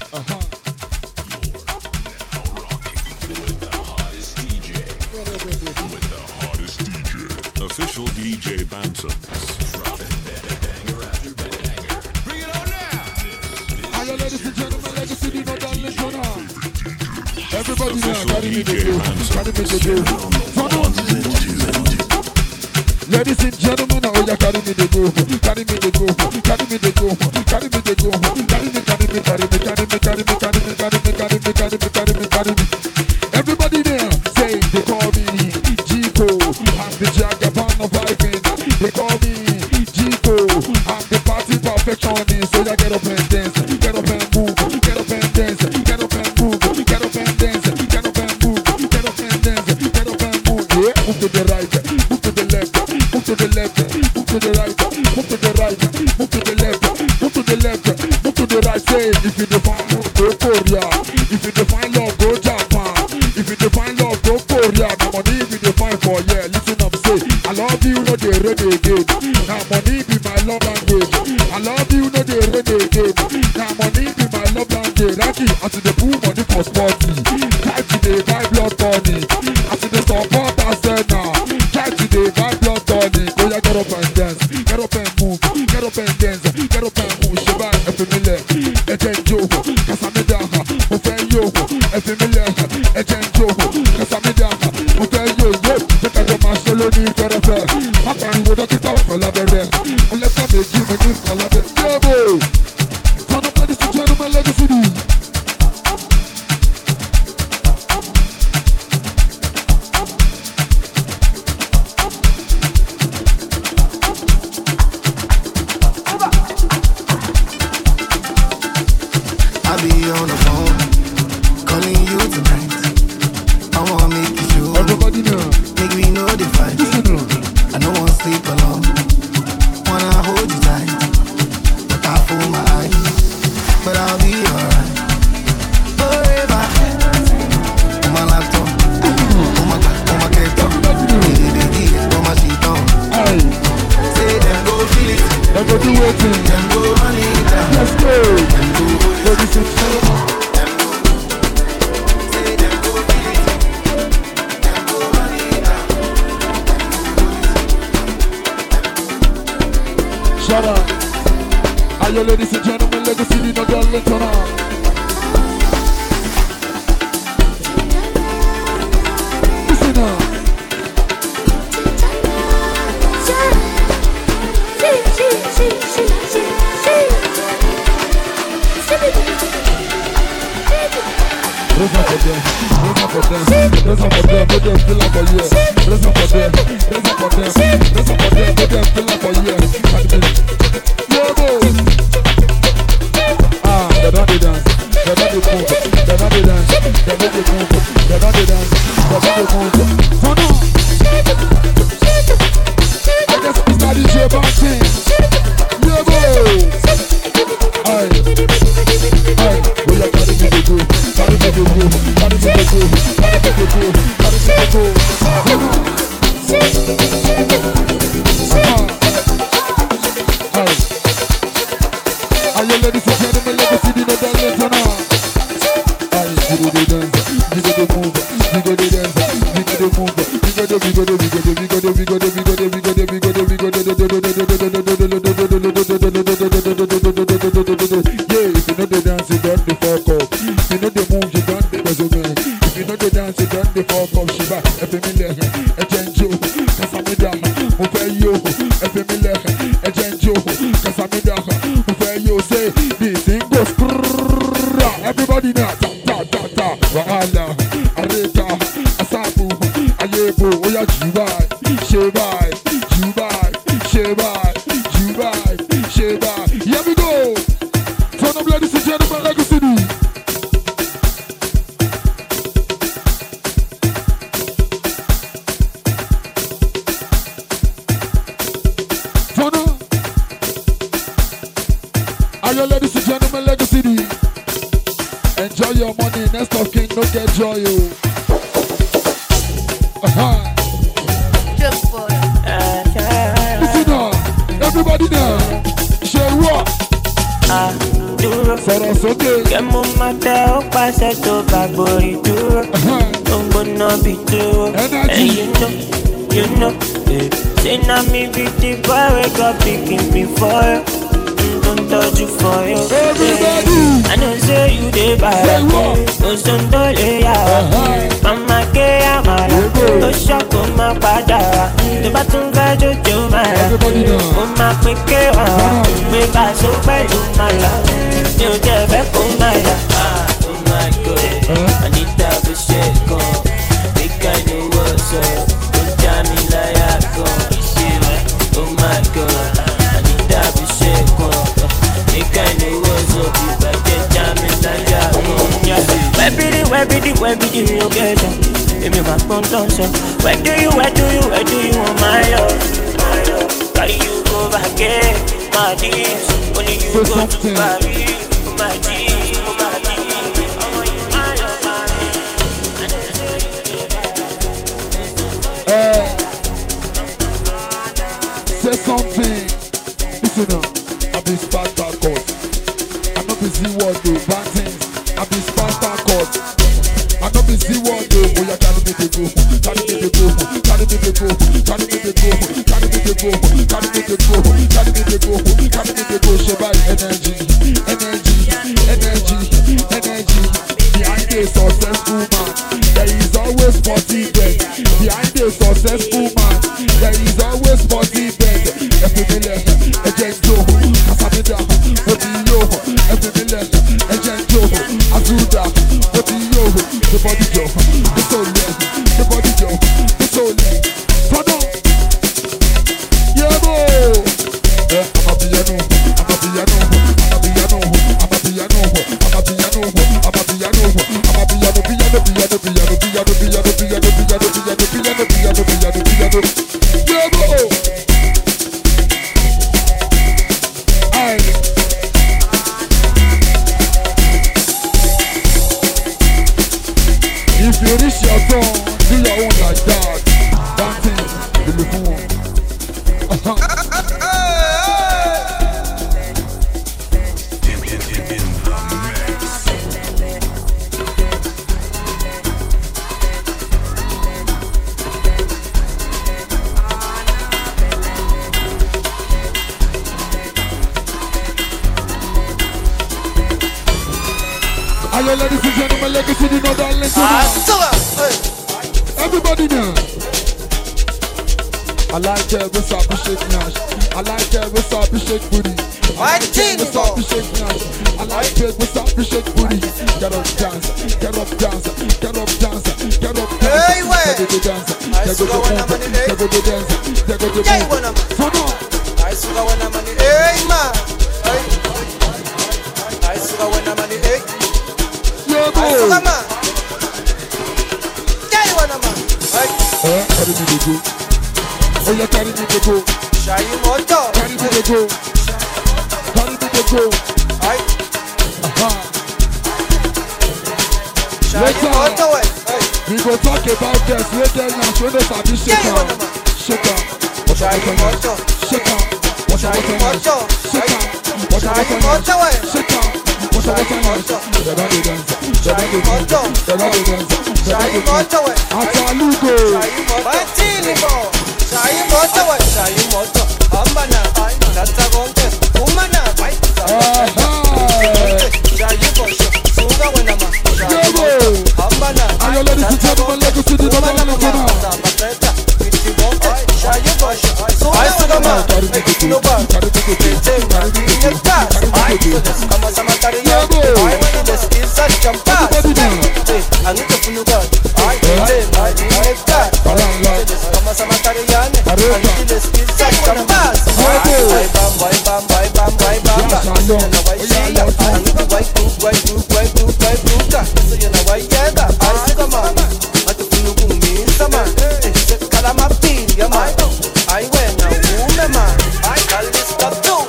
Official DJ Bantam. Bring it on now. Hi, ladies and gentlemen, legacy Dino Darling Tona. Everybody now, Official carry me the DJ groove, Bantam. carry me the groove. Ladies and gentlemen, oh yeah, carry me the groove, carry me the groove, carry me the groove, carry me the groove, carry me, carry me, carry me, carry me, carry me, carry me, carry me, carry me, carry me, carry me, carry me. Everybody there, say they call me G-Co, I'm the Jagaban of vibing. They call me G-Co, I'm the party perfectionist. So yeah, get up and dance, get up and move, get up and dance, get up and move, get up and dance, get up and move, get up and dance, get up and move. Yeah, move to the right, move to the left, move to the left, move to the right, move to the right, move to the left, move to the left, move to the right. Say if you define love, go Korea. If you define love, go Japan. If you define love, go Korea. Now money be defined for yeah. Listen up, say I love you, no they renegade. Now money be my love language. I love you, no they renegade. Now money be my love language. Rocky, I see the pool money for sporty. Try to they buy blood tonic. I see the support I said now. Try to they buy blood tonic. Go ya get up and dance, get up and move, get up and dance, get up and move. Shiba, efemile, ejenjo, kasamida, ofeyo, efemile, ejenjo, kasamida, ofeyo, yo. Take a jump and solo ni kerefe. Papa ni wodo kita for la bere. Let's have a gym and this for la bere. Yeah, boy. Turn up, ladies and gentlemen, legacy. I'll be on the phone, calling you tonight. I wanna make you sure, Everybody know. make me know the fight. Listen up. I don't wanna sleep alone, wanna hold you tight, but I fool my eyes, but I'll be alright. Forever, on my laptop, on my laptop, on my sheet on. Aye. Say them go feel it, I go do it. them go run it down, Let's go. them go hold it, Ladies and gentlemen. them go. Say them go feel it, them go run it down. Shut up. Are you ladies and gentlemen, legacy Dino Darling Tona. Listen up. Raise up for them, raise up for them, raise up for them, make them feel like a year. Raise up for them, raise up for them, raise up for them, make them feel like a year. Yeah, boy. Ah, they don't do dance, they don't do move, they don't do dance, they don't do move, they don't do dance, they don't do move. Turn on. I guess it's not DJ Bantam. Yeah, boy. Aye, aye, we are carrying the groove, carrying the groove, carrying the groove, carrying the groove, carrying the groove. Aye. Are you ladies and gentlemen, legacy Dino Darling Tona? Aye, we go the dance, we go the move, we go the dance, we go the move, we go the, we go the, we go the, we go the, we go the, we go the, we go the, we go the, we go the. Yeah, if you know the dance, you done the fuck up. If you know the move, you done the resume. If you know the dance, you done the fuck up. Shiba, efemile, ejenjo, kasamida, ofeyo, efemile, ejenjo, kasamida, ofeyo. Say this thing goes krrrr. Everybody now, ta ta ta ta. Wahala, areta, asabu, ayebo, oya jubai, shebai, jubai, shebai, jubai, shebai. Here we go. Turn up, ladies and gentlemen, legacy. Turn up. Are you ladies and gentlemen, legacy? Enjoy your money, next of king, no get joy, you. Listen up, everybody now. Say what? Sọ̀rọ̀ sókè. Kẹ́mu máa tẹ ó pàṣẹ tó bá gborí dúró. Tó ń gbóná bí dúró. And you know, say na me be the boy wey got pikin before you. Don't touch you for you. Everybody. I know say you dey bad. No son to lay out. Mama ke amara. To shako ma padà. Tó bá tún fẹ́ jojo mara. Ó máa pín ké wá. Gbé ká so pẹ̀lú màlá. Mi ò jẹ́ fẹ́ kó má yà. Oh my God, I need that for shit gan. Make I know what's up. Don't jam me like I gon'. Oh my God, I need that for shit gan. Make I know what's up. If I get jam me like I gon'. Where be the real girl? If you back on dancer, where do you want my love? Carry you go back here, my dears. Only you go to Paris, my dears, my dears. Oh, you my love, Say something. Listen up. I be Spartacus. I know be Z-Word do bad things. I be Spartacus. I know be Z-Word do. Oh, you carry me to go. Carry me to go. Carry me to go. Carry me to go. Carry me to go. Carry me to go. Carry me to go. Carry me to go. Shabby energy. Energy. Energy. Energy. Behind a successful man, there is always 40 dead. Behind a successful man, there is always 40 dead. Efimile, Ejento, Casamida, Otiyo, Efimile, Ejento, Azuda, Otiyo, the body job, the soul, the body job, the soul. Turn on. Yeah, bro. I'm a piano, I'm a piano, I'm a piano, I'm a piano, I'm a piano, I'm a piano, I'm a piano, piano, piano, piano, piano, piano, piano, piano, piano, piano, piano, piano. Yeah, bro. If you reach your turn, do your own like that. Dancing, the little one. Ayo, ladies and gentlemen, legacy the northern link. Everybody now. I like every sappy shake nash. I like every sappy shake booty. I like every sappy shake nash. I like every sappy shake booty. Get up, dance, get up, dance, get up, dance, get up, dance. Hey, wait. Get up, dance, get up, dance, get up, dance. Turn on. I sugar when I'm on the hey man. I sugar when I'm on the hey. Yeah, bro. I sugar man. Yeah, you wanna man. Carry me to go. Oh, yeah, carry me to go. Shy motor. Carry me to go. Carry me to go. Aye. Shy motor. We go talk about this later now. Show us how to shake on. Shake on. Shy motor. Shake on. Shy motor. Shake on. Shy motor. Shake on. Shy motor. Shy motor. Shy motor. Atalugo. Batiligo. Shy motor. Shy motor. Ambana. Tata gonte. Umana. Shy motor. Suga wenama. Shy motor. Ambana. Ayo ladies and gentlemen, legacy the number one now. Shy motor. Suga man. No bar. Kama sama tariya. I want the skills and jump pass. I need to follow God. I kama sama tariya. I need the skills and jump pass. Why bam. So you know why yeah that. I see come on. I to follow me sama. Kalama feel ya man. I went now woman man. I call this stuff too.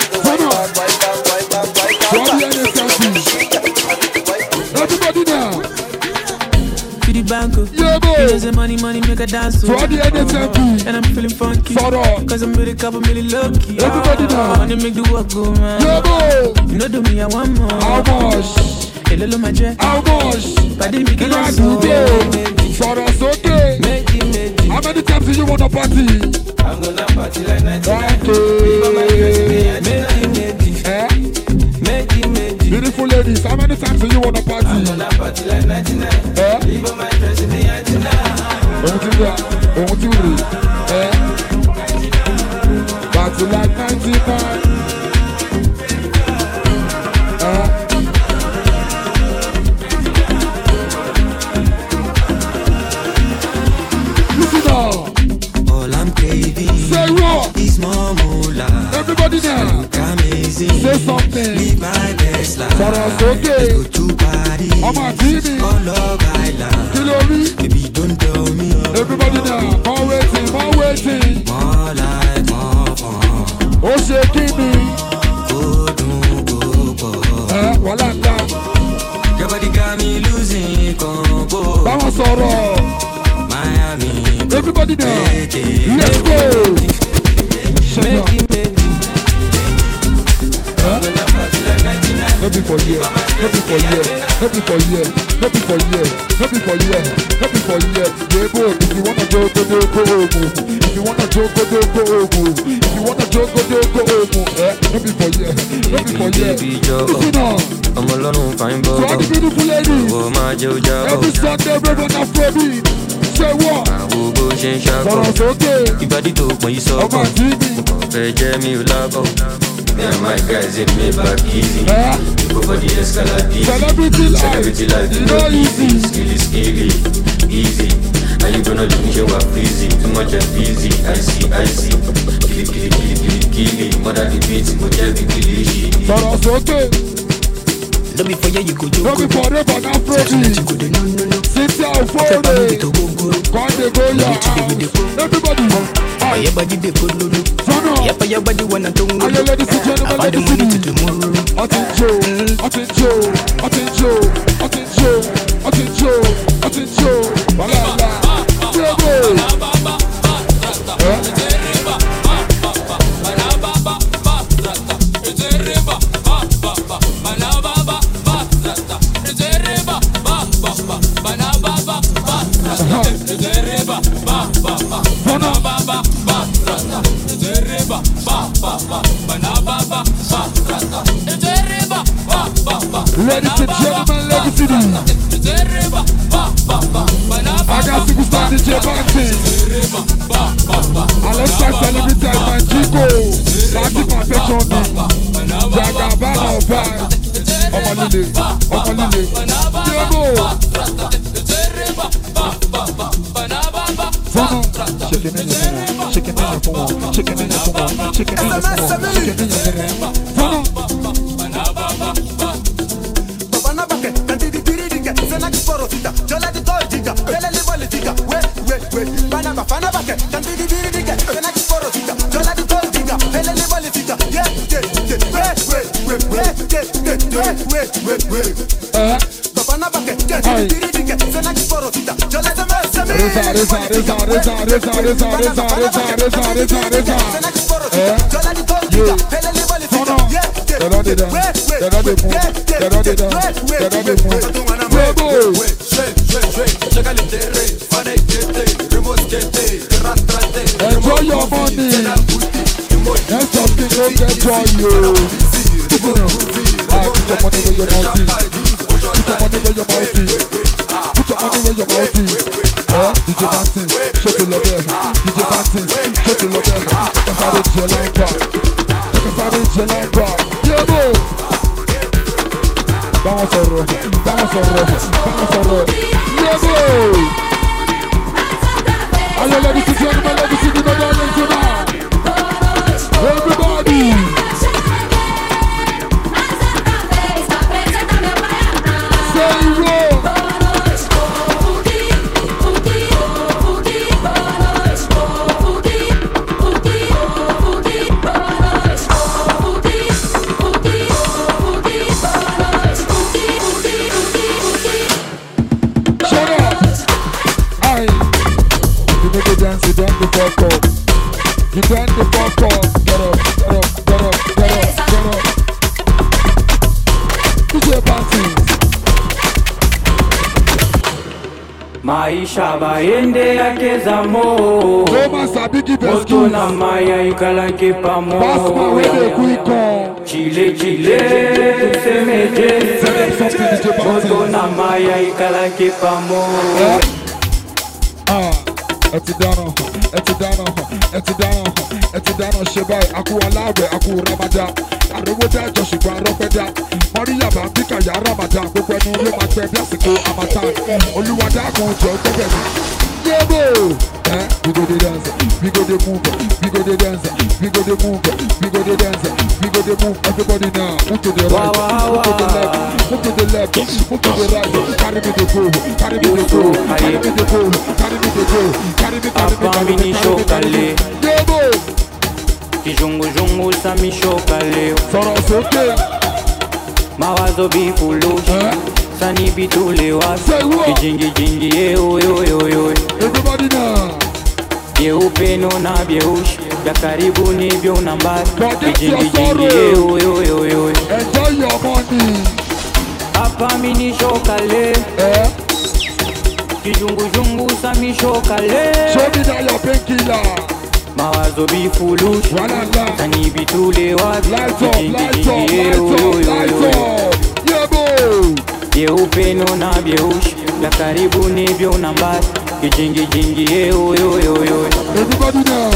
Everybody now. To the bank. Yeah, boy. Because the money make a dance. For all the NSMP. And I'm feeling funky. Sorrow. Cause I'm with a couple million lucky. Everybody now. Money make the work go, man. Yo, you know do me, I want more. how much? Hello, my jet. How much? But they make it Glad so to go. Sorrow, okay. How many times do you want to party? I'm gonna party like 99. Beautiful ladies, how many times do you want to party? I'm gonna party like 99. Leave on my dress in the 99. Party like 99. Listen now. All I'm craving Say what? is more moolah. Everybody now. Amazing. Say something. Live my best life. Sorrow's okay. Go to party. I'm a TV. On Love Island. Kilori. Baby, don't tell me. Everybody now. More waiting, more waiting. More like more fun. Oh, shaking me. Go do, go, go. Walanda. Your body got me losing control. Vamos sorrow. Miami. Everybody now. Make it. Let's go. Shut up. Happy for year, happy for year, happy for year, happy for year, happy for year, happy for year. Yeah, go. If you wanna joke, go home. If you wanna joke, go home. If you wanna joke, go home. Happy for year, happy for year. Listen on. I'm alone, fine boy. To all the beautiful ladies. Oh my Jojo. Every Sunday, Reverend Afrobeat. Say what? Sorrow's okay. Ìbàdí tó pọ̀ yìí I'm sọ́kọ̀. a TV. Fẹ́ jẹ́ mi ò lábọ̀. Me and my guys in me back easy. Go for the escalade. Celebrity life. You know easy. Skilly, easy. Now you gonna look me show up easy. Too much and busy. I see. Kill it. Mother the beat, but just be killy. Sorrow's okay. Don't be for you go to Don't be forever now, Freddy. Sit down for me. Can't they go your house? Everybody. your body they go lulu. Yep, your body wanna do. Are you ladies and gentlemen, I ladies the money to and tomorrow. Attention. Balala. Ladies and gentlemen, Legacy D. I got superstar DJ Bantin. Alongside celebrity as my Chico. Party perfection me. Jagabana of vibe. Omalile. Diego. Chicken in your phone. Enjoy your money. That's something don't enjoy you. Put your money where your mouth is. DJ Bantin, shut the love there. DJ Bantin, shut the love there. Vamos a rojo. Are you ready to join my legacy in the audience tonight? Everybody! Say what? Shut up! Aye. Maisha baende yake za mo. Moto na maya ikalake pamoja. Chile chile tusemeje. Moto na maya ikalake pamoja. Etidano, Shebai, Aku Alabe, Aku Ramada, Aruda, Joshua Ropeda, Maria Bambika, Yaramada, Bukanu, Mate, Biasico, Amatan, Oluwada, Joe, Yebo! We go the dance, we go the move, we go the dance, we go the move, we go the dance, we go the move. Everybody now, move to the right, move to the left, move to the left, move to the right. Carry me the go, carry me the go, carry me the go, carry me the go, carry me, carry me, carry me. Yebo! Kijungu jungu sa mishokale. Sora soke. Mawazo bifulushi. Sani bitule wasi. Kijingi jingi yo. Everybody now. Yeupeno na byeushi. Ya karibu ni byo na mbali. Kijingi jingi yo. Enjoy your money. Hapa minishokale. Kijungu jungu sa mishokale. Show me that your painkiller. Mawazo bifulushi. Sani bitule wasi. Lights up. Yebo! Yeupeno na byeushi. Ya karibu ni byo na mbali. Kijingi jingi yo. Everybody now.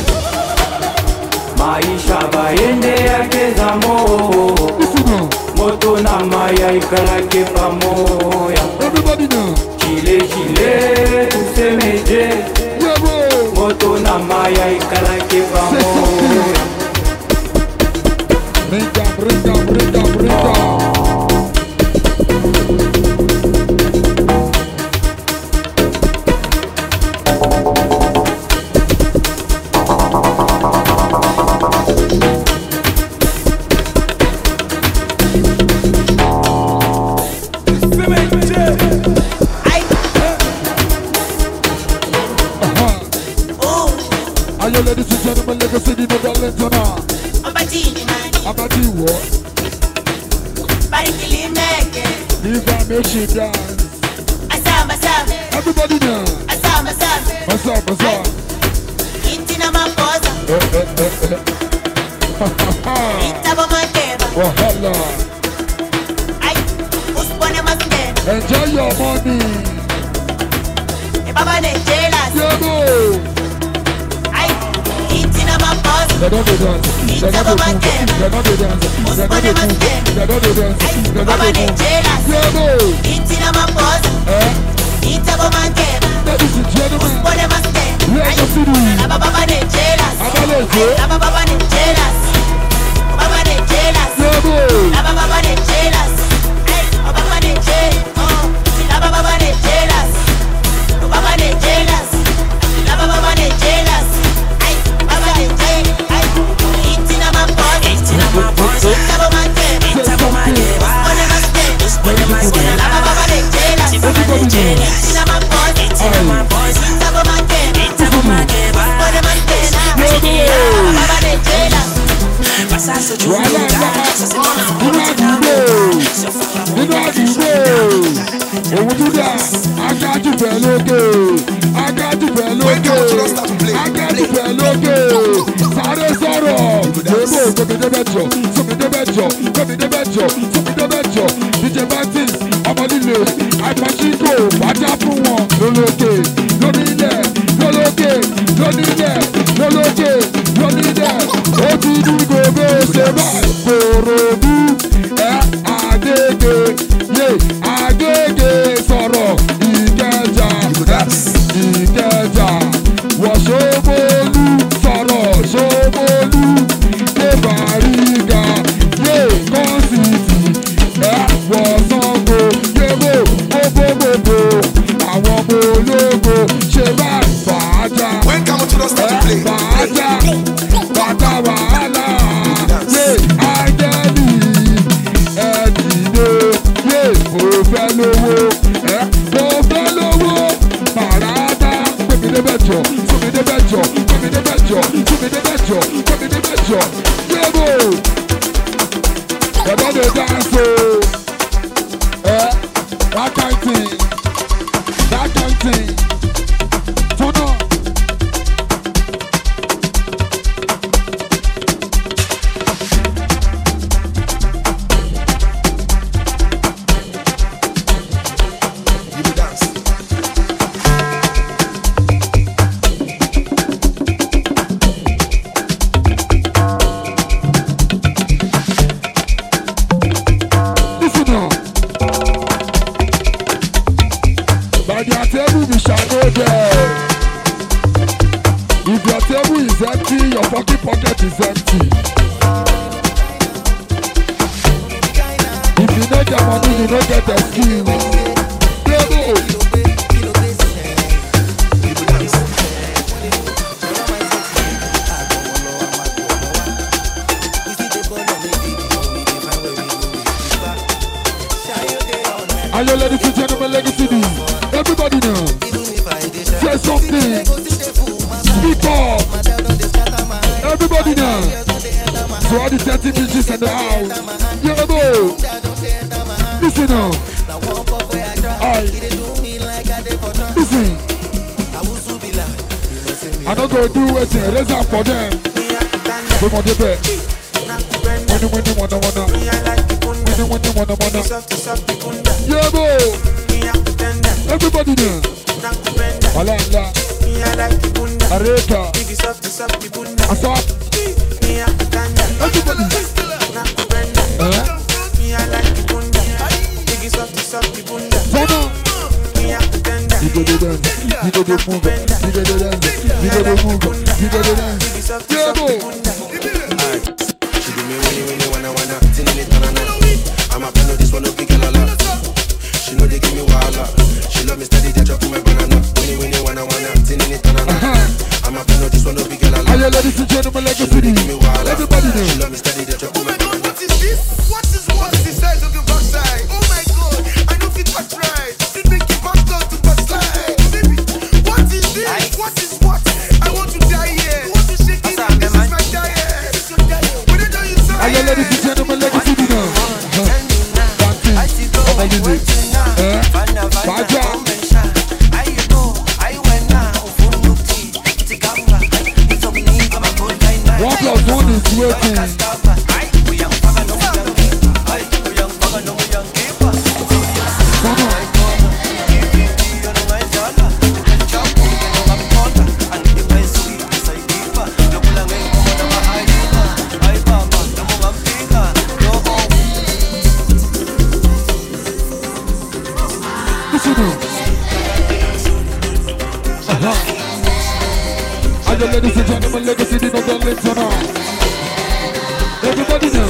Maisha baende yake za mo. Moto na maya ikalake pamoja. Everybody now. Chile tusemeje. Yebo! Moto na maya ikalake pamoja. Bring down. Ayo, ladies and gentlemen, Legacy di Nodalentona. Abadi what? Leave her, make she dance. Everybody now. What's up? Wahala. Enjoy your money. Yebo! They don't do dance. They don't do dance. They don't do dance. They don't do dance. They don't do dance. They don't do dance. Yebo! Ladies and gentlemen, let's go see That kind of thing. fucking pocket is empty. If you don't get money, you don't get the skill. Are you ladies and gentlemen, Legacy D? Everybody now, say something. Speak up. Everybody now. So all the 30 bitches in the house. Yeah, go. Listen now. Listen. I don't go do it. Raise up for them. Come on, the bed. When you wanna. Yeah, go. Everybody there. Alanga. Areta. Asap. Everybody. Zona. You go do dance. You go do move. You go do dance. You go do move. You go do dance. Yeah, go. She do me when you wanna. I'm a fan of this one, no pick a lot. She know they give me wahala. She love me steady, they drop my banana. When you wanna, tinning it on. I'm a fan of this one, no pick a lot. Are you ladies and gentlemen, Legacy D? Everybody know. She love me steady, they drop my banana. What is this? What is the size of your backside? Oh my God, I know fit touch right. It make you back down to backslide. Baby, what is this? What is what? I want to die here. I want to shake it. This is my diet. When I tell you so. Are you ladies and gentlemen, Legacy D now? One plus one is waiting. Ladies and gentlemen, Legacy D, no darling, everybody now.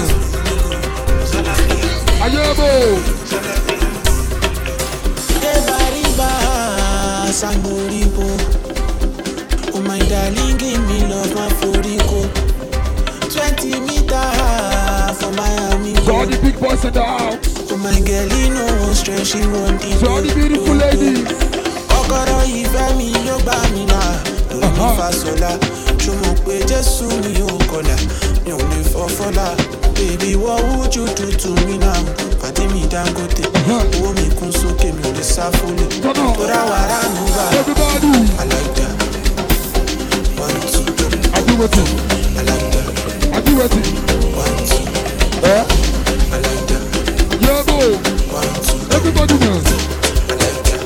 Ayabo. Oh my darling, give me love, my 40 20 meters for Miami. So all the big boys in the house. Oh my girl, you know one stress, she won't eat. So all the beautiful ladies. Okoro ife mi yo gba mi na. Fasola, Chumo pe Jesu mi o kola, mi o le fofola. Baby, what would you do to me now? Pàdé mi Dangote, owó mi kún sókè mi ò lè sá fólè. Tora wàrà mi wà. Everybody. I like that. 1, 2. I do it. I like that. I do it. 1, 2. I like that. Yeah, go. 1, 2. Everybody now. I like that.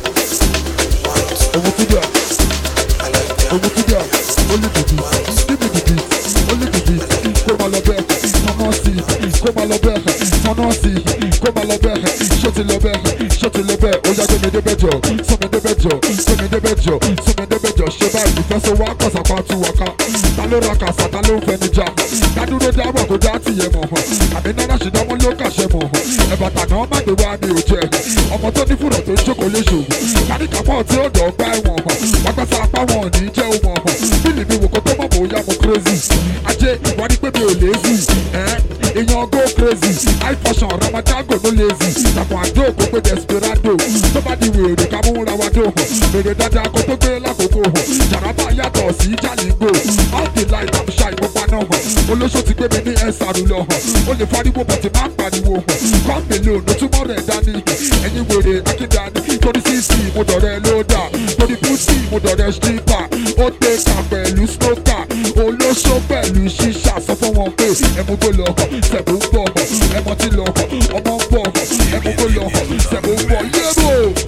1, 2. Over to that. Over to that. Only the beat. Give me the beat. Only the beat. Come on, Lobert. Come on, see. Come on, Lobert. Come on, see. Come on, Lobert. Shut it, Lobert. Shut it, Lobert. Oh, yeah, give me the better. Some of the better. Some of the better. Some of the better. Shut up. If I say walk, cause I can't to walk out. Talo raka, satalo furniture. Tado do da wa go da ti ye mo. Abi nana she da mo lo ka she mo. E bata na ma de wa mi o je. Ọmọ tó ní furo tó jókòó le ṣòwò. Kani ka po tí ó do gba won. Wa pa sa pa won ni je o mo. Bili mi wo ko tó mọ̀ bóyá mo crazy. Ajé wọ́n ní pé mi ò lazy. Èèyàn go crazy. High fashion Ramadan go no lazy. Tàpọ̀ àjò kò pé desperado. Tó bá di wèrè ká mú ra wa dó. Bèrè dáadáa kó tó gbé lákòókò. Jàrábà yàtọ̀ sí Jàlígbò. All the light I'm shy mo paná hàn. Olóṣó ti gbé mi ní ẹ̀sàrù lọ hàn. Ó lè fariwo bọ̀tì máa ń pariwo hàn. Kọ́ńpìlì ònà túmọ̀ rẹ̀ dání. Ẹ̀yin wèrè akíndani. Torí sísì mo dọ̀rẹ́ lódà. Torí púsì mo dọ̀rẹ́ stripper. Ó tẹ̀ka pẹ̀lú smoker. Olóṣó pẹ̀lú ṣíṣà sọ fún wọn pé ẹ̀mú tó lọ hàn. Sẹ̀bù ń bọ̀ hàn. Ẹ̀mọ́ ti lọ hàn. Ọmọ ń bọ̀ hàn. Ẹ̀mú tó lọ hàn. Sẹ̀bù ń bọ̀ yébò.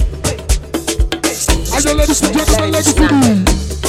Ayọ̀lẹ́dí ti jẹ́ kọ́lá lẹ́gùsì.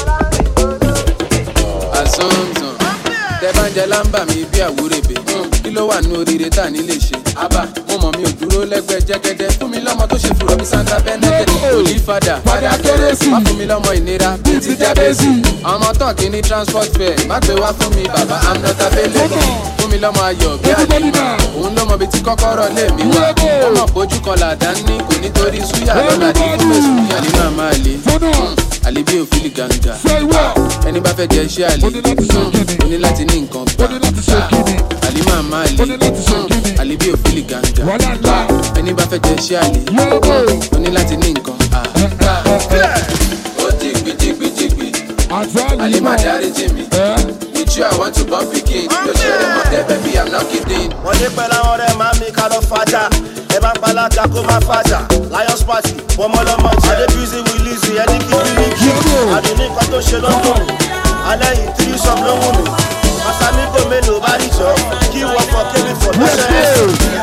Àsọ̀nsọ̀n tẹ́ bá ń jẹ lámbà mi bí àwúrẹ́bẹ̀ kí ló wà nínú oríire tá ní lè ṣe. Àbá mo mọ̀ mi ò dúró lẹ́gbẹ́ jẹ́gẹ́dẹ́. Fún mi lọ́mọ tó ṣe fúrọ̀ bí Santa Benedict. Olí fada kérésì. Má fún mi lọ́mọ ìnira bíi ti Jábẹ́sì. Ọmọ tán kì í ní transport fare. Má gbé wá fún mi bàbá I'm not available. Fún mi lọ́mọ ayọ̀ bí àlìmọ́. Òun ló mọ bí tí kọ́kọ́rọ́ lé mi wá. Ó mọ̀ pójú kan làdá ní kò nítorí súyà lọ́la ní kó fẹ́ súyà ní màmá àlè. Àlè bí òfìlì gàǹgà. Ẹni bá fẹ́ jẹ iṣẹ́ àlè. Ó ní láti ní nǹkan gbà. Àlè màmá àlè. Àlè bí òfìlì gàǹgà. Ẹni bá fẹ́ jẹ iṣẹ́ àlè. Ó ní láti ní nǹkan gbà. Ó jìgbìjìgbìjìgbì. Àlè má dárí jì mí. With you I want to bump again. Yo ṣeré mọ́ tẹ́ baby I'm not kidding. Wọ́n dé pẹ̀lú àwọn ọ̀rẹ́ máa mi ká lọ fàjà. Ẹ bá palaka kó má fàjà. Lions party, wọ́mọlọ́mọ jẹ́. Adé busy with Lizzy, ẹni kí ní kí. Àdùnní nǹkan tó ṣe lọ́dún. Alẹ́ yìí tí sọ́m ló wù mí. Masamigo mélòó bá rí jọ. Kí wọ́n fọ kébì fọ lọ́sẹ̀.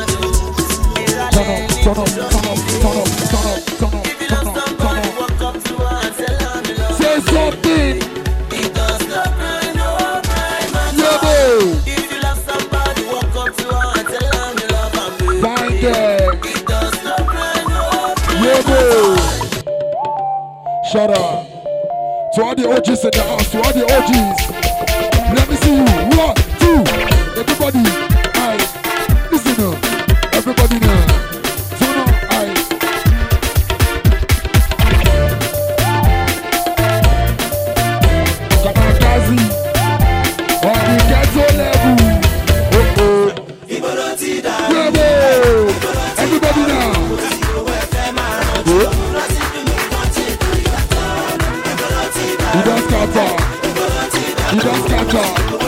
Say something. Shut up. To all the OGs in the house, to all the OGs. Let me see you. 1, 2. Everybody. Aye. Listen up. Everybody now. Turn on. Aye. Kamakazi. On the ghetto level. Everybody now. You don't scatter. You don't scatter.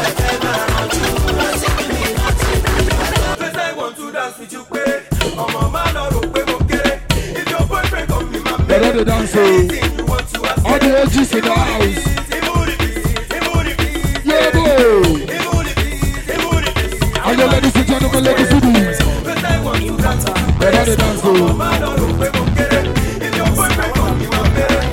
I want to dance with you, babe. I'm a man or if your boyfriend come be my baby. Let the dance. All the OGs in the house. Yeah, boy. All the ladies and gentlemen, ladies and gentlemen. Let the dance. If your boyfriend come be my baby.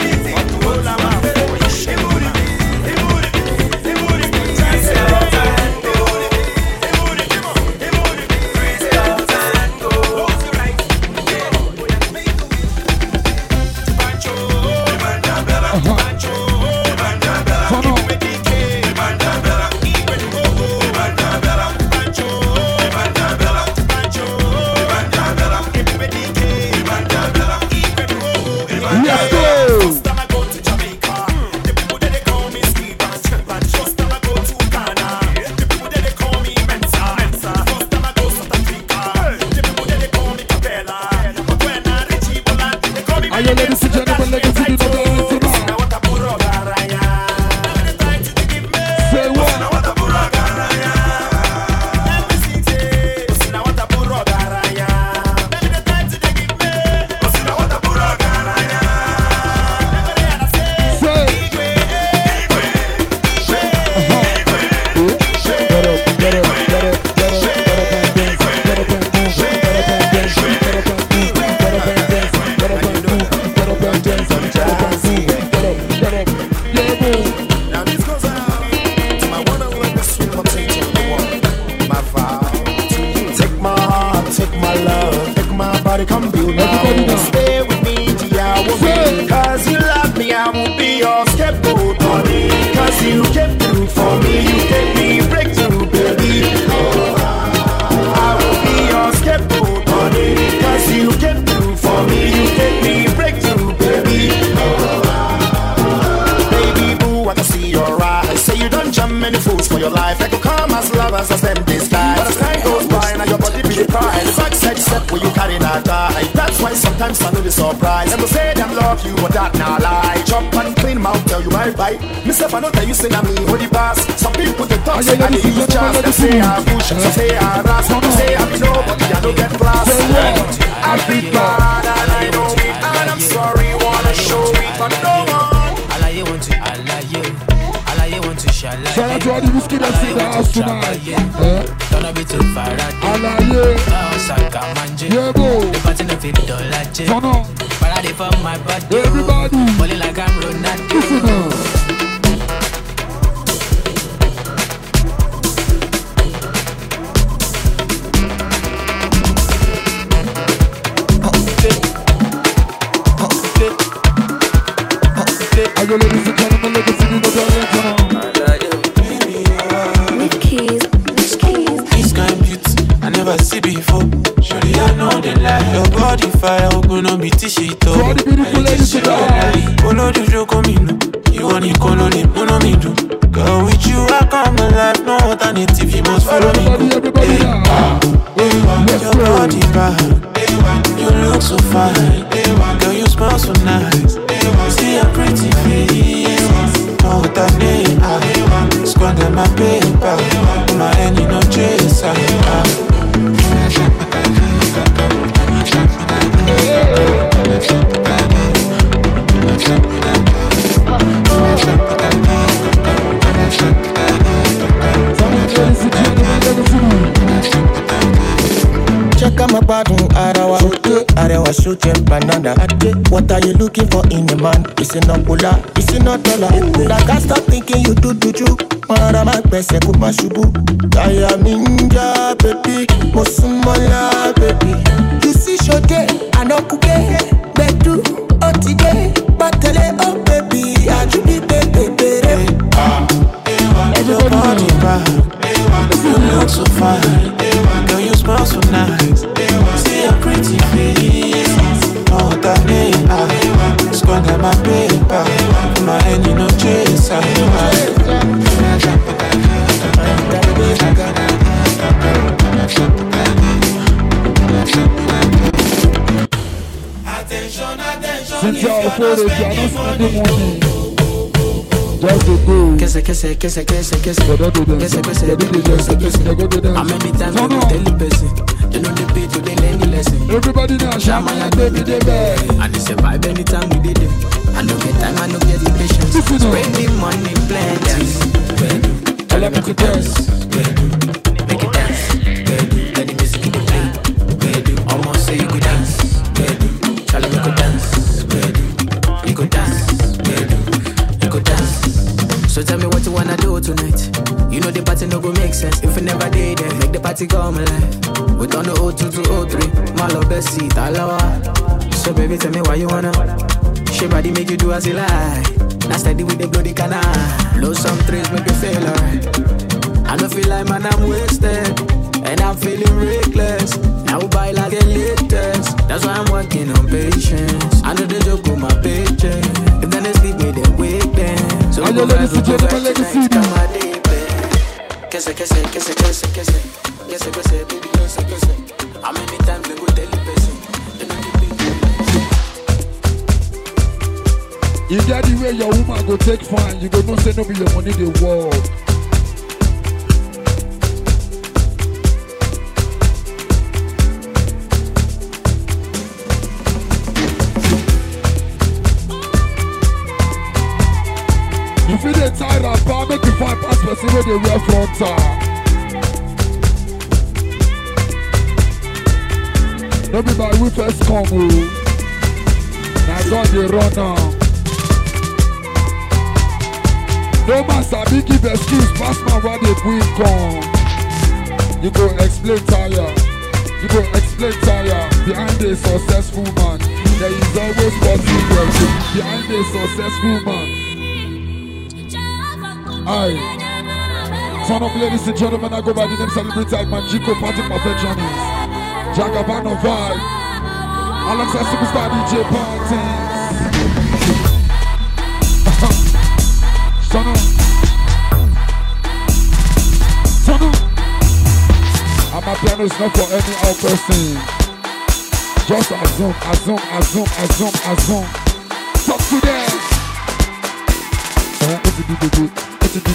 Sometimes I know the surprise. Them say them love you, but that nah lie. Chop and clean mouth, tell you my bite. Myself, I know tell you say na me hold the pass. Some people they talk, say I dey use chance. Them say I push, some say I ras. Some say I be nobody, I don't get class. I be bad and I know it, and I'm sorry, wanna show it, but no one. Alaye want to, alaye want to shalaye. Shout out to all the whiskey that's in the house tonight. Gonna be too far out. Alaye. Yeah, bro. The party no fit $. Turn on. But I dey for my body. Everybody. Body like I'm Ronaldo. body fire, open up be tishito. For all the beautiful ladies tonight. Olo do joke me no. You want the color, uno me do. Girl, with you I come alive, no alternative, you must follow me. Everybody now. Your body bad, you look so fine. Girl, you smell so nice. See a pretty face, no alternate. Squander my paper, my hand you no chaser. Check out my bottom, Arawa shoot your banana. What are you looking for in a man? Is it not pula? Is it not dollar? I can't stop thinking you do. Mara my best, I could my shubu. I am ninja, baby. Mosumala, baby. You see, show day, I know cookie. Bedu, otide, batele, oh baby. I do be baby. Your body bad, you look so fine. Girl, you smell so nice. See a pretty face, no alternate. Squander my paper, my hand you no chaser. Since y'all for it, y'all don't spend the money. Just a day. Kese. How many times I go tell the person? You know the beat, you didn't learn the lesson. Everybody now, Shama and baby, they beg. And they survive anytime we did it. I don't get time, I don't get the patience. Spend the money, plenty. Tell them to dance. Make it dance. Let the music keep it playing. Almost say you could dance. Tell them you could dance. You could dance. You could dance. So tell me what you wanna do tonight. You know the party no go make sense if you never did it. Make the party come alive. We done the 02 to 03. My love best seat, alawa. So baby, tell me why you wanna. She body make you do as you like. Now steady with the bloody canal. Blow some trees, make you feel alright. I don't feel like man, I'm wasted. And I'm feeling reckless. Now buy like the latest. That's why I'm working on patience. I know they joke with my paycheck. If then they sleep me, they wake them. So I'm your ladies and gentlemen, legacy. Kese, baby, kese. How many times they go tell the person? You get the way your woman go take fine. You go no say no be your money the world. You feel the tie rapper, make you find pass person where they wear frontal. Don't be my we first come, now God they run now. No man sabi give excuse, pass man while they bring come. You go explain tire, behind a successful man. There is always possibility behind a successful man. Aye. Son of ladies and gentlemen, I go by the name Celebrity Manjiko Party Perfectionist. Jagabano Vibe. Alongside Superstar DJ Party. Son of. And my piano is not for any other person. Just assume. Talk to them. What's the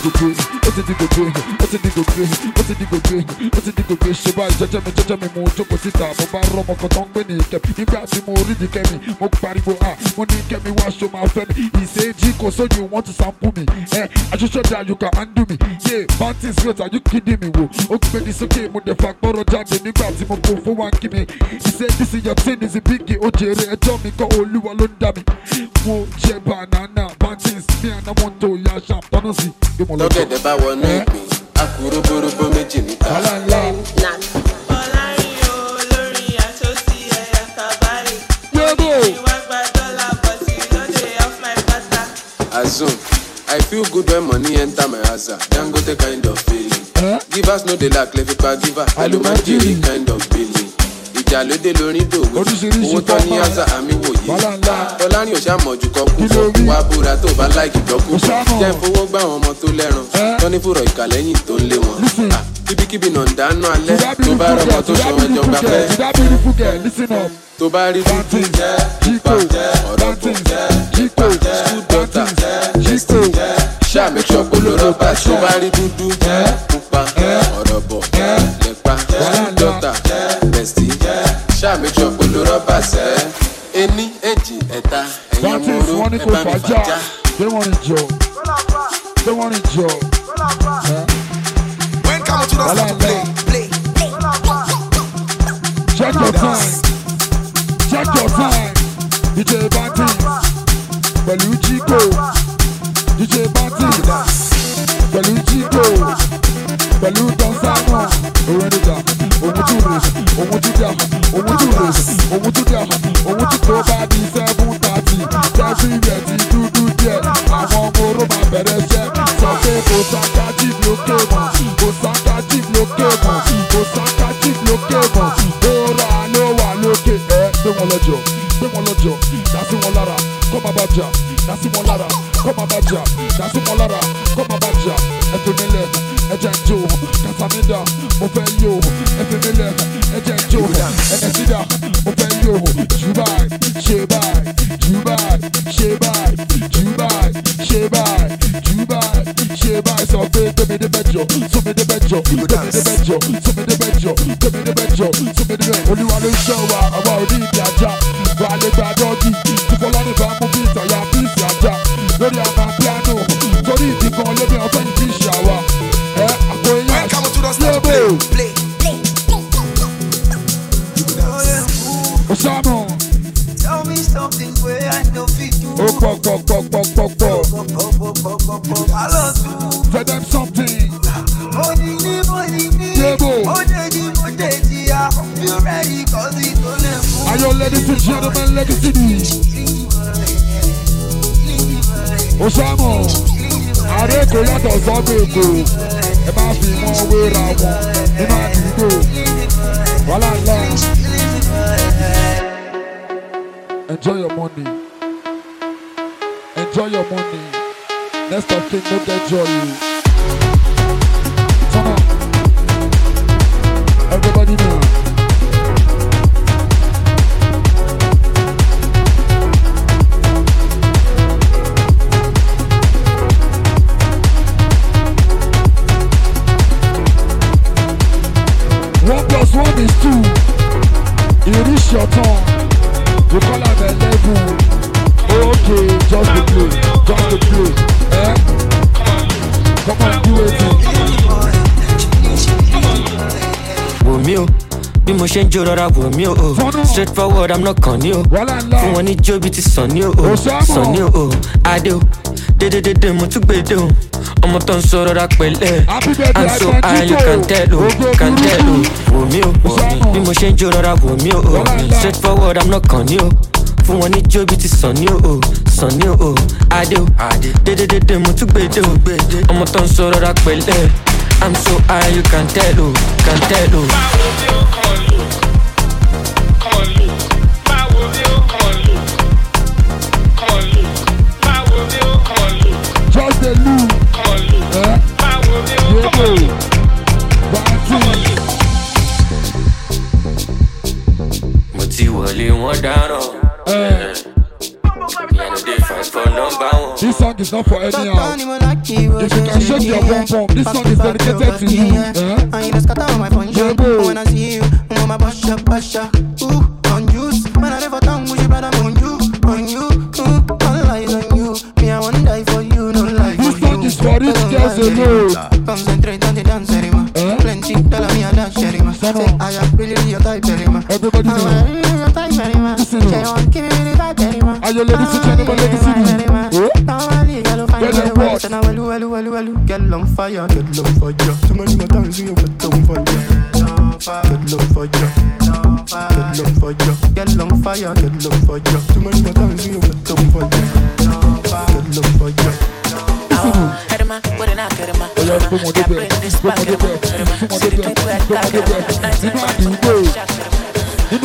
Shiba, judge me, mo joko sita, mo ba romo kotong beni kept. If I see more ready kemi, mo paribo money kemi wash your mouth. He say, Jiko, so you want to sample me? I just showed that you can undo me. Yeah, Bantis great, are you kidding me? Okay, it's okay, mo the fact, boro jab, the nigga, mo go for one kimi. He said, this is your thing, is a biggie, ojere, a Tommy, go olu alundami. Mo jeba nana, Bantis, me and I want to yasham, tonosi. Don't get the bad one, me. Akuru buru buru me jini. Assume, I feel good when money enter my house. Don't go the kind of feeling. Give us no the lack, let it give us. Alumajiri kind of feeling. ìjàlódé lórin dòwò owó tán ní àṣà àmì wòye tọ́lárìn ò ṣàmọ̀jù kan kú fún wa búra tó bá láìkì jọkú jẹ́ ìfowó gbá àwọn ọmọ tó lẹ́ràn tán ní fúrọ̀ ìkàlẹ́yìn tó ń lé wọn kíbíkíbi náà ń dáná alẹ́ tó bá rọmọ tó ṣe wọn jọba pẹ́ tó bá rí dúdú jípa ọ̀rọ̀ bọ̀ jípa school daughter ṣáà make sure kó ló rọ́bà tó bá rí dúdú pupa ọ̀rọ̀ bọ̀ lẹ́pa school daughter bestie ṣáà make sure kó ló rọ́bà sẹ́ ení èjì ẹ̀ta ẹ̀yàn mọ́rọ́ ẹ̀ bá mi fàjà. When come to the start to play. Check your time. Check your time. DJ Banty. Pẹ̀lú Chico. DJ Banty. Pẹ̀lú Chico. Pẹ̀lú Don Simon. Orenida. Omutures. Omutudia. Omutures. Omutudia. Omututo bá di 7:30. Jẹ́sí rẹ̀ ti dúdú díẹ̀. Àwọn ọmọ oró máa bẹ̀rẹ̀ ṣẹ́. Sọ pé kò sáká jíìp lókè mọ̀. Kò sáká jíìp lókè mọ̀. Kò sáká jíìp lókè mọ̀. Bóra ló wà lókè. Gbé wọn lọ́jọ́. Gbé wọn lọ́jọ́. Dásí wọn lára. Kọ́ máa bá jà. Dásí wọn lára. Kọ́ máa bá jà. Dásí wọn lára. Kọ́ máa bá jà. Ẹ̀fẹ̀ mi lẹ̀. Ẹ̀jẹ̀ ń jó. Kàtàmídà. Mo fẹ́ yó. Ẹ̀fẹ̀ mi lẹ̀. Ẹ̀jẹ̀ ń jó. Ẹ̀nẹ̀sídà. Mo fẹ́ yó. Jù báyìí. Ṣé báyìí. Jù báyìí. Ṣé báyìí. Jù báyìí. Ṣé báyìí. Jù báyìí. Ṣé báyìí. Sọ pé tómi dé bẹ́jọ. Tómi dé bẹ́jọ. Tómi dé bẹ́jọ. Tómi dé bẹ́jọ. Tómi dé bẹ́jọ. Tómi dé bẹ́jọ. Olúwa ló ń ṣọ́ wa. Àwa ò ní ìdí ajá. Wà á lè gba dọ́ọ̀gì. Fífọlọ́nì bá mú bí ìtàyà bíìsì ajá. Lórí àwọn piano. Torí ìdí kan lóbi ọ̀fẹ́ ìdí ìṣàwà. Àpò eyín àṣìlébò. Osamo. Tell me something where I know fit do. Oh, pop. Tell them something. Money, Yebo. I hope you're ready, cause it's only. Are you ladies and gentlemen, Legacy D? Osamo. Ààrẹ kò yàtọ̀ sọ́gbẹ̀ èkó. Ẹ máa fi wọn wéra wọn nínú àdúgbò. Wàhálà ńlá. Enjoy your money. Enjoy your money. Next of kin no get joy. Turn up. Everybody now. One plus one is two. You reach your turn. You call out the level. Okay, just the play. Just the play. Come on, do it. Wò mí o, bí mo ṣe ń jó rọra wò mí o. Straight forward, I'm not kàn ní o. Fún wọn ní jó bí ti sàn ní o. Sàn ní o, adé o. Dédédédé mo tún gbé dé o. Ọmọ tó ń sọ rọra pẹ̀lẹ́. I'm so high, you can tell o. Can tell o. Wò mí o, bí mo ṣe ń jó rọra wò mí o. Straight forward, I'm not kàn ní o. Fún wọn ní jó bí ti sàn ní o. Sàn ní o, adé o. Dédédédé mo tún gbé dé o. Ọmọ tó ń sọ rọra pẹ̀lẹ́. I'm so high, you can tell o. Can tell o. Just the loop. Mo ti wọlé wọn dáràn. This song is not for anyhow. If you can shake your bum bum, this song is dedicated to you. When I see you, I'm a basha. Ooh, on juice. When I never tongue, we brother on you. All eyes on you. Me, I wanna die for you, no lie. This song is for rich girls alone. Concentrate on the dance, Rima. Plenty, tell me I dance, Rima. Say, I am really your type, Rima. Everybody know. Your type, Rima. Say, give me the type, Rima. Are you ladies and gentlemen, Legacy D? Get on fire, get on fire. Too many more times you get on fire. Get on fire, get on fire. Get on fire, get on fire. Too many more times you get on fire. Get on fire. Herma, what an academa. I bring this back. You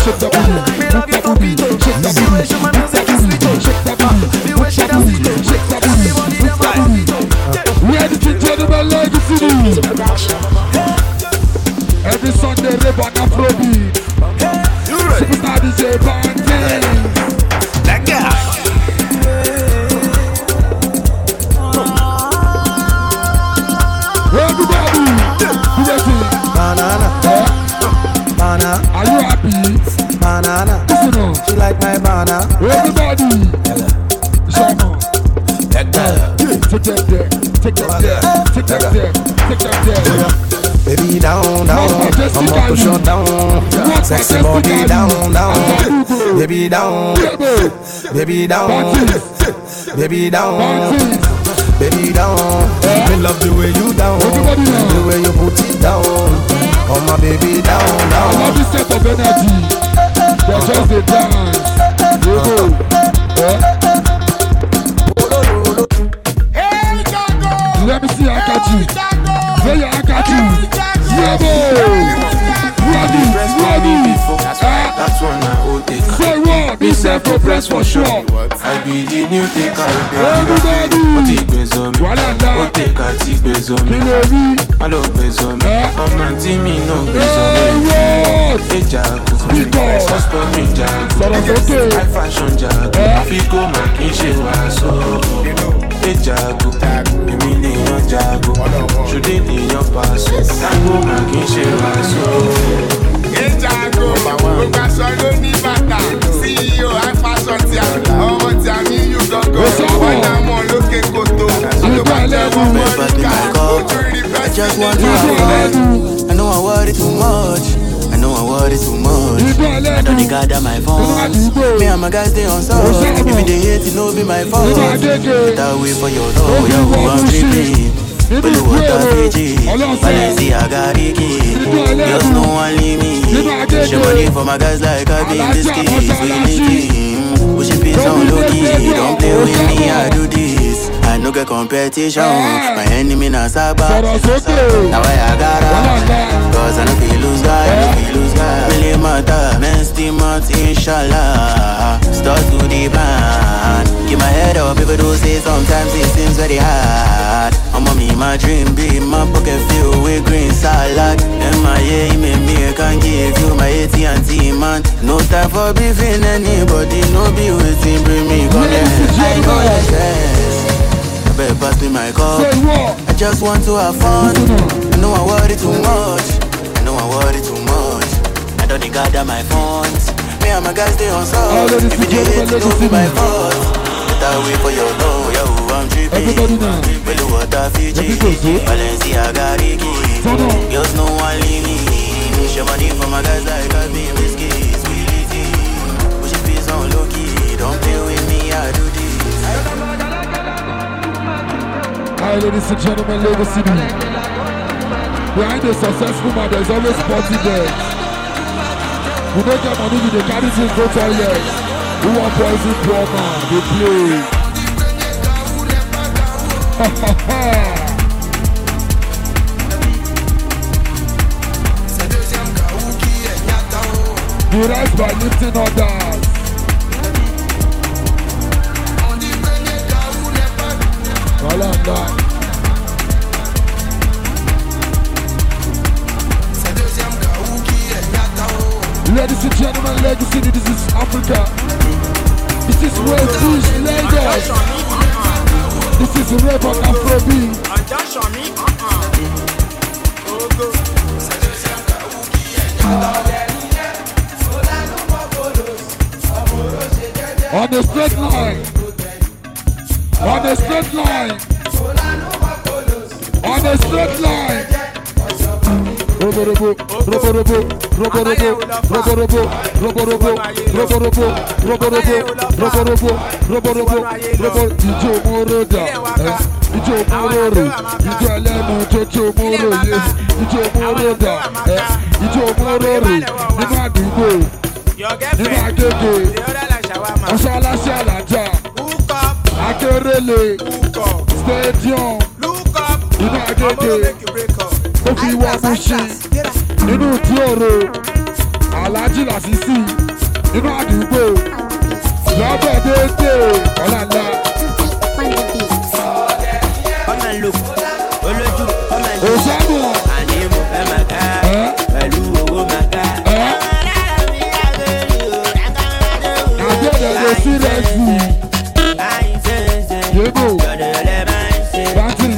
shake that booty, move that booty, shake that booty, move that booty, shake that booty, move that booty, shake that booty, move that booty. Ladies and gentlemen, Legacy. Every Sunday, rap on Afrobeat. Superstar DJ Banting. That guy. Everybody, who is it? Banana. Banana. Are you happy? Banana. Listen up. She like my banana. Everybody. Shama. That guy. Take that there. Take that there. Take that there. Take that there. Baby down, down, I'm up to shut down. Sexy body down, down. Baby down, baby down, baby down, baby down. Me love the way you down, the way you put it down. Oh my baby down, down. I love this set of energy. They're just a dance. You go. Let me see I catch you. Where you I catch you? Yeah, That's one I hold it. Say what? Be self-press for sure. I be the new thing everybody. What take bezo me? What take a take bezo me? I love bezo me. I'm not me no bezo me. Hey Jago, what's for me Jago? I fashion Jago. I feel go my kinship waso. Hey Jago, give me the Jago. Should it be your pass? I go my kinship waso. Hey Jago, we got some new bata. CEO, I fashion tia. Oh, tia me you go go. One time on look at Koto. I just want to have fun. I know I worry too much. I know I worry too much. I don't think I got my phone. Me and my guys stay on sauce. If they hate it, no be my fault. That way for your love, yo, I'm tripping. Blue water Fiji, Balenciaga Ricky. Just no one leave me. Show money for my guys like I be in this case. We need team. Push it peace on low key. Don't play with me, I do this. I no get competition. My enemy na Saba. Now I gotta. Cause I no feel lose guy. Really matter. Men still out, inshallah. Start to the plan. Keep my head up, people do say sometimes it seems very hard. I'm on me, my dream be my pocket filled with green salad. MIA, me can give you my AT&T man. No time for beefing anybody, no be waiting, bring me comments. I know that stress. I better pass me my cup. I just want to have fun. I know I worry too much. I don't think I got my phones. Me and my guys stay on sauce. If you hate it, don't be my fault. That way for your love, yo, I'm tripping. Blue water Fiji, Balenciaga Ricky. Girls no one leave me. Show money for my guys like I be in this case. We leave it. Push it peace on low key. Don't play with me, I do this. Alright, ladies and gentlemen, Legacy. Behind a successful man, there's always party there. We don't get money, we dey carry things go toilet. Who want poison poor man? They play. We rise by lifting others. Ladies and gentlemen, Legacy, this is Africa. This is West Beach, Lagos. This is a rap on Afrobeat. On the straight line. On the straight line. On the straight line. Robo-robo, robo-robo, robo-robo, robo-robo, robo-robo, robo-robo, robo-robo, robo-robo, robo-robo, robo-robo. Ijo moroda, ijo mororo, ijo alemu, ijo moroye, ijo moroda, ijo mororo. Nínú àdúgbò, nínú àgègè, ọ̀ṣọ́ aláṣẹ àlàjá, akérèlé, stadium, nínú àgègè. Ó fi wá mú sí nínú tí òro alájí làṣìṣì nínú àdúgbò lọ́bẹ̀ déédé ọ̀làǹdà. Come and look, olójú, come and look. Òṣèlú. Àní mo fẹ́ máa ká pẹ̀lú owó máa ká. Àjọ̀dọ̀ lè sí rẹ̀ sí. Yébò. Bátìrì.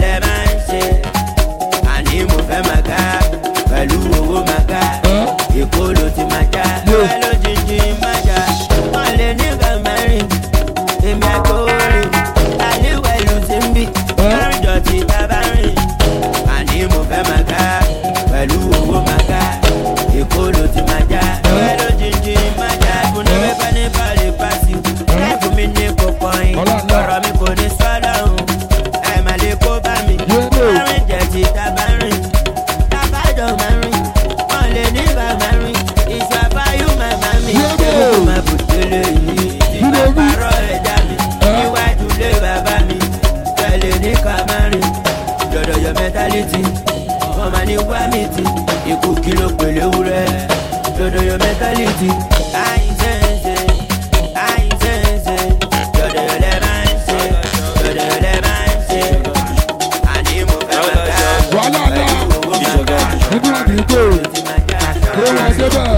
Àní mo fẹ́ máa ká pẹ̀lú owó máa ká. Èkó ló ti máa já. Bẹ́ẹ̀ ló jíjí máa já. Wọ́n lè ní gàmẹ́rin. Èmi àkórè. Àníwẹ̀ ló ti ń bì. Lọ́rùn jọ̀tì tábà rìn. Àní mo fẹ́ máa ká pẹ̀lú owó máa ká. Èkó ló ti máa já. Bẹ́ẹ̀ ló jíjí máa já. Kúnlé bẹ́ẹ̀ ní bàlẹ̀ pàṣẹ. Láìpẹ́ mi ní kókó yín. Ọ̀rọ̀ mi kò ní sọ́dọ̀ ọ̀hún. Ẹ̀ máa lè kó bá mi. Lọ́rùn jọ̀tì tábà rìn. Tábà jọ máa rìn. Wọ́n lè ní bàbá rìn. Ìṣàfáyú màmá mi. Ó máa bùtẹ́lẹ̀ yìí. Ìpàrọ̀ ẹ̀dá mi. Níwájú lé bàbá mi. Tẹ̀lé ní kàmárì. Dọ̀dọ̀ yọ mẹ́tálítì. Wọ́n máa ní wá mi tì. Ikú kí ló pèlè wúrẹ́. Dọ̀dọ̀ yọ mẹ́tálítì. Àìsẹ̀nsẹ̀. Àìsẹ̀nsẹ̀. Dọ̀dọ̀ yọ lẹ́ máa ń ṣe. Dọ̀dọ̀ yọ lẹ́ máa ń ṣe. Àní mo fẹ́ máa ká. Wàhálà náà nínú àdúgbò ló wà débẹ̀.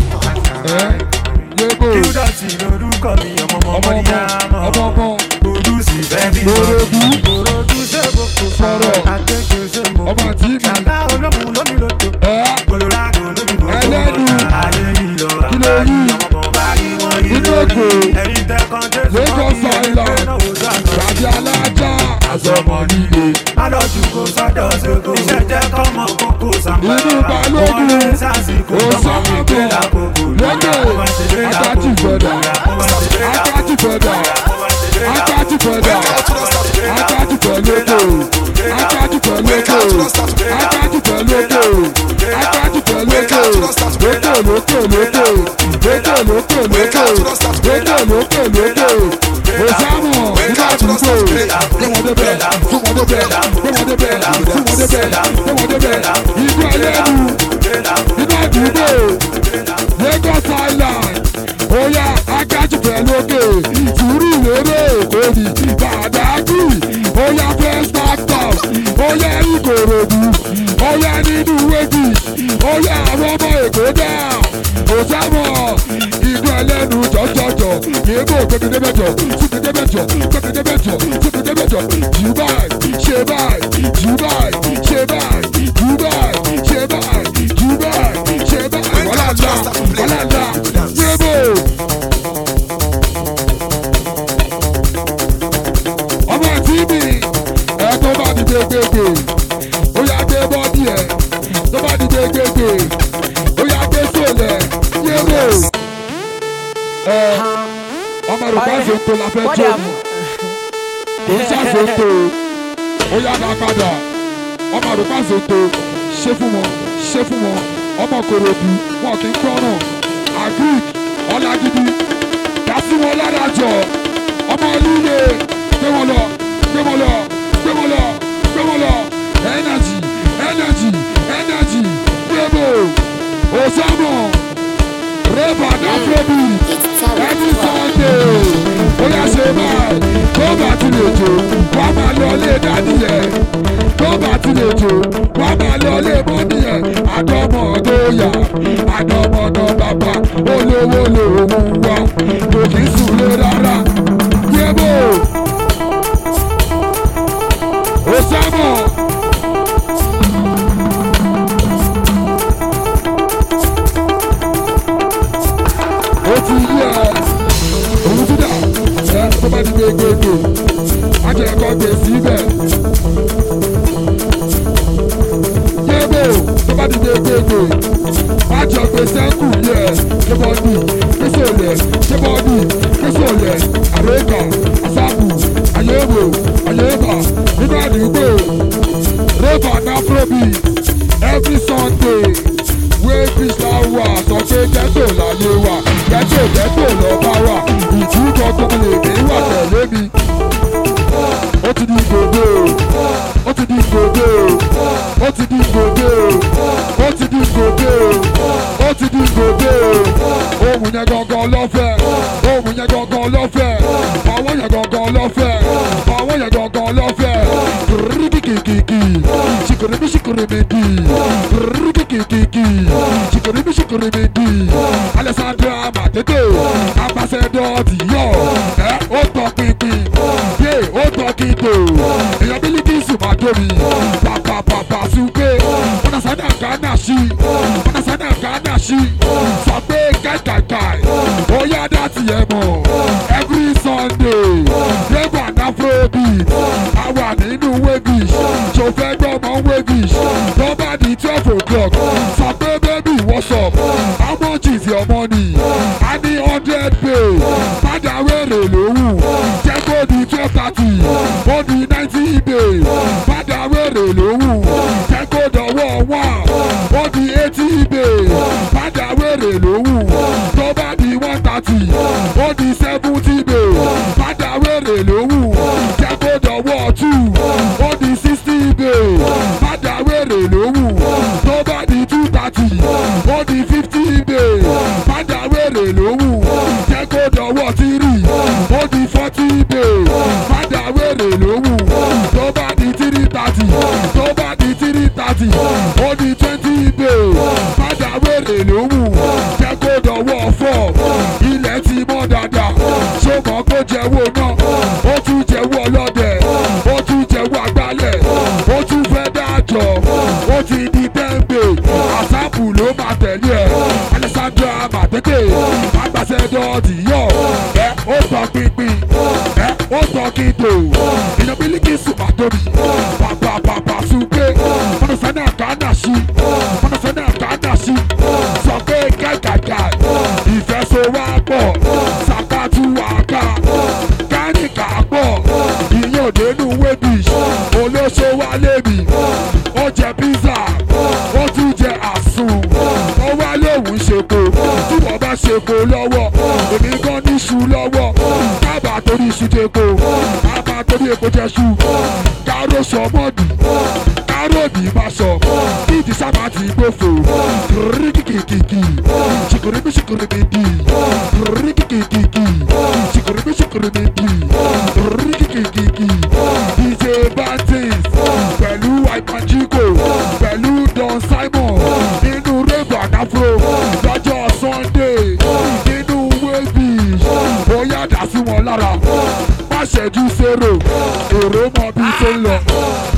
Yébò. Kíúdọ̀tì lorúkọ mi ọmọ ní àmọ́. Ọmọ. Olùsì fẹ́ bí Lórogún. Lórogún ṣe gbogbo Sọ̀rọ̀. Àgbẹ̀jọ ṣe mọ̀. Ọmọ àti mi. Ṣàgbá olómù lómi lòtò. Gbòlòlágò lómi lòtò. Ẹlẹ́nu. Ayé yìí lọ. Kí ló rí? Bá rí wọn rí Nínú èkó. Ẹ̀yin tẹ́kàn jésù. Lagos Island. Tàbí alájà. Àsọmọ nílé. Má lọ jù kó sọ́dọ̀ ṣogo. Iṣẹ́ jẹ́ kọ́mọ kókó sàmbá. Inú balógun. Òsánàbọ̀. Lókè. Akáàtì fẹ̀dà. Akáàtì fẹ̀dà. Akáàtì fẹ̀dà. Akáàtì fẹ̀ lókè. Akáàtì fẹ̀ lókè. Akáàtì fẹ̀ lókè. Akáàtì fẹ̀ lókè. Lókè lókè lókè. Lókè lókè lókè. Lókè lókè lókè. Òsánà nígbà àdúgbò. Gbẹ̀wọ̀n débẹ̀. Gbẹ̀wọ̀n débẹ̀. Gbẹ̀wọ̀n débẹ̀. Gbẹ̀wọ̀n débẹ̀. Gbẹ̀wọ̀n débẹ̀. Ìlú ẹlẹ́nu. Nínú àdúgbò. Lagos Island. Oya akájú fẹ́ lókè. Sùúrù lérè òní. Bàdágì. Oya first factor. Oya Ìkòròdú. Oya nínú wéjì. Oya àwọn ọmọ Èkó dá. Òsàmọ̀ ìlú ẹlẹ́nu jọjọjọ. Yébò gbẹdẹdẹbẹjọ. Súnkẹdẹbẹjọ. Gbẹdẹdẹbẹjọ. Súnkẹdẹbẹjọ. Dubai. Ṣé báyìí. Dubai. Ṣé báyìí. Dubai. Ṣé báyìí. Dubai. Ṣé báyìí. Wàlàlà. Wàlàlà. Yébò. Ọmọ àti mi ẹ tó bá di gbégbégbé ó yá gbé bọ́ọ̀dì ẹ̀ tó bá di gbégbégbé ó yá gbé sólẹ̀ yébò. Ọmọ Yorùbá ṣètò la fẹ́ jó ni kò ń ṣàṣètò ó yá dá padà ọmọ Yorùbá ṣètò ṣe fún wọn ṣe fún wọn ọmọ Kòròdú wọn kì í gbọ́ràn agric ọlágídí dá sí wọn lára jọ ọmọ líle gbé wọn lọ gbé wọn lọ gbé wọn lọ gbé wọn lọ energy energy energy gbébo Osamo rẹ́bà dáfẹ́bì every Sunday ó yà ṣe báyìí tó bá ti lè jò wà á máa lọ lé dání yẹn tó bá ti lè jò wà á máa lọ lé mọ́ni yẹn àdọ́mọ tó yà àdọ́mọ náà bàbá olówó lòun wá kò kì í sùn lé rárá gbébo. Osamo. Ó ti yí ẹ, òun ti dà, ẹ tó bá di gbégbégbé, má jẹ́ ẹ̀kọ́ gbé síbẹ̀. Yébò tó bá di gbégbégbé, má jọ gbé sẹ́kù yẹ, ṣé bọ́ọ̀dì, kéṣe òlẹ̀, ṣé bọ́ọ̀dì, kéṣe òlẹ̀, àrékà, àsáàbù, àyèwò, àyèbà, nínú àdúgbò, rẹ́bà náfrobì, every Sunday, wey Krista wà, sọ pé ghetto láyé wà, ghetto lọ́ba wà, ìjú gangan lè ní wà tẹ̀lé mi. Ó ti di gbòdò, ó ti di gbòdò, ó ti di gbòdò, ó ti di gbòdò, ó ti di gbòdò. ohun yẹn gangan lọ́fẹ̀ ohun yẹn gangan lọ́fẹ̀ ọwọ́ yẹn gangan lọ́fẹ̀ ọwọ́ yẹn gangan lọ́fẹ̀ kìrìkìkìkì ṣìkìrìmìṣìkìrìmìdì kìrìkìkìkì ṣìkìrìmìṣìkìrìmìdì Alessandra Matete ambassador Dior ó tọ́ pinpin yé ó tọ́ kìtò èèyàn bílíkì sùmàdómi pàpàpàpà súnkè ọ̀nàsánà gánà sí ọ̀nàsánà gánà sí sọ pé káìkàìkàì ó yá dá tiẹ̀ mọ̀ every Sunday lẹ́gbà afrobeat àwa nínú webish tó fẹ́ gbọ́mọ webish tó bá di 12 o'clock sọ pé baby what's up how much is your money a ní 100 pay padà wèrè lówù jẹ́ kó di 12:30 ó di 90 pay padà wèrè lówù jẹ́ kó dọ̀wọ́ wà ó di 80 pay padà wèrè lówù tó bá di 1:30 ó di 70 pay padà wèrè lówù jẹ́ kó dọ̀wọ́ 2 ó di 60 pay padà wèrè lówù tó bá di 2:30 ó di 50 pay padà wèrè lówù jẹ́ kó dọ̀wọ́ 3 ó di 40 pay padà wèrè lówù tó bá di 3:30 tó bá di 3:30 ó di 20 pay padà wèrè lówù jẹ́ kó dọ̀wọ́ 4 ilẹ̀ ti mọ́ dáadáa ṣó mọ̀ kó jẹ́wọ́ náà ó tún jẹ́wọ́ ọlọ́dẹ ó tún jẹ́wọ́ àgbálẹ̀ ó tún fẹ́ dájọ́ ó ti di tẹ́ǹgbè àsáàpù ló máa tẹ̀lé ẹ̀ Alessandra Matete ambassador Dior ó tọ́ pinpin ó tọ́ kìtò èèyàn bílíkì sùmàdómi pàpàpàpà súnkè ọ̀nàsánà gánà sí ọ̀nàsánà gánà sí sọ pé káìkàìkàì ìfẹsowápọ̀ sàkàtúwàká káníkà pọ̀ ìyẹn òdenu webish olóṣòwálébì ó jẹ pizza ó tún jẹ àsùn ó wá lóhùn ṣèkó tí wọ́n bá ṣèkó lọ́wọ́ èmi gan níṣu lọ́wọ́ kábà torí iṣu jẹ́kó kábà torí epo jẹ́ṣu káró sọmọ́dù káròdì máa sọ kíìdì sábà ti gbófò kìrìkìkìkì ṣìkìrìmìṣìkìrìmìdì kìrìkìkìkì ṣìkìrìmìṣìkìrìmìdì kìrìkìkìkì DJ Bantis pẹ̀lú Ipanjiko pẹ̀lú Don Simon nínú rave and afro lọ́jọ́ Sunday nínú webish ó yàdá sí wọn lára má ṣẹ́jú zero èrò mọ bí tó ń lọ.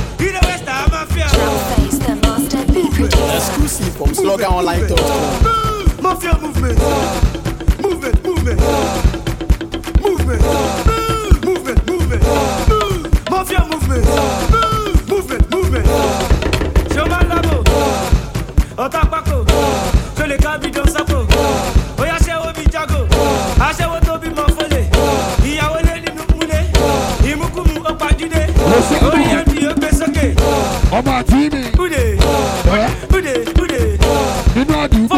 Exclusive from sloganonline.com. Mafia movement. Movement, movement. Movement. Movement, movement. Mafia movement. Movement, movement. Showman Labo. Otapako. Que les gars bidon sapo. Oya shewo bi jago. Aṣẹ́wó tó bí mọ fọlẹ̀. Ìyàwó lé nínú múlẹ̀. Ìmúkúmu ọ̀pá jíde. Orí ẹ̀ di ó gbé sókè. Ọmọ àti mi. Ude. Nínú àdúgbò.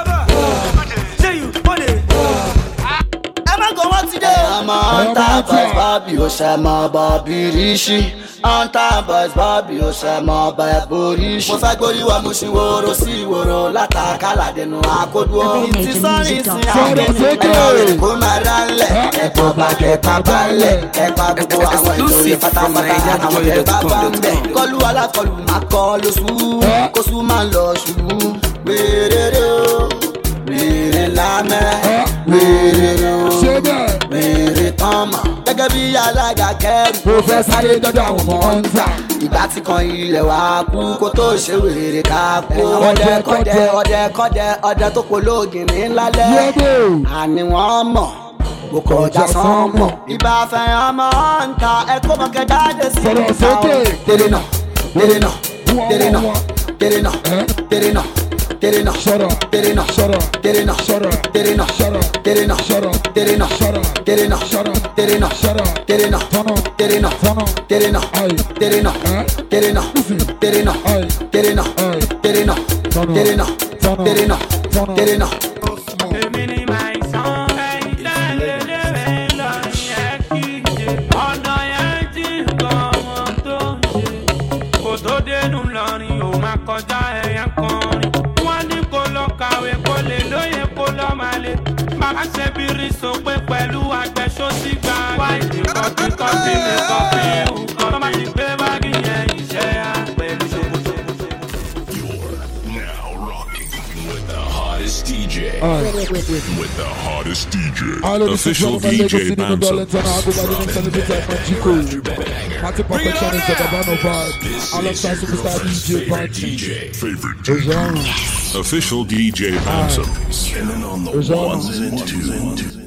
Anta boys babi o ṣe mọ bọ̀bí ríṣì. Anta boys babi o ṣe mọ bẹ̀bù ríṣì. Mo fẹ́ gbórí wa mo ṣì wòrò sí ìwòrò látàkàlà dẹnu àkódú. Ìtì sọ́rin sí àwọn ènìyàn kó máa rálẹ̀. Ẹ̀kọ́ bá kẹ̀kọ́ bá lẹ̀. Ẹ̀pà gbogbo àwọn ìtòrí pátápátá àwọn ẹ̀bá bá ń bẹ̀. Kọlu alákọlù máa kọ lóṣù. Kóṣù máa ń lọ ṣùgbọ́n. Wèrèrè o, wèrè lámẹ́, wèrè o, wèrè tán mọ̀. Gẹ́gẹ́ bí alága kẹrù. Mo fẹ́ sáré dọ́dọ̀ àwọn ọmọ ń tà. Ìgbà tí kan ilẹ̀ wa kú kó tó ṣe wèrè ká kú. Ọdẹ tó polóògìn ní lálẹ́. Àní wọ́n mọ̀. Mo kọjá sánmọ̀. Ìbá fẹ́ràn máa ń ta ẹ̀kọ́ mọ̀kẹ́ jáde sí ìta. Sọ̀rọ̀ sókè. Tèrè náà, tèrè náà, tèrè náà, tèrè náà, tèrè náà. Terena, terena, terena, terena, terena, terena, terena, terena, terena, terena, terena, terena, terena, terena, terena, terena, terena, terena, terena. bàbá ṣe bí rí so pé pẹ̀lú àgbẹ̀ṣó sí gbà. Wáìnì kọ́tí lè sọ pé nǹkan tó máa ti gbé báàgì yẹn iṣẹ́ á pẹ̀lú ṣòkòtò. Hottest DJ. With the hottest DJ. Official DJ Bantam. Alongside superstar DJ Favorite DJ. Official DJ Bantam. Spinning on the ones and twos.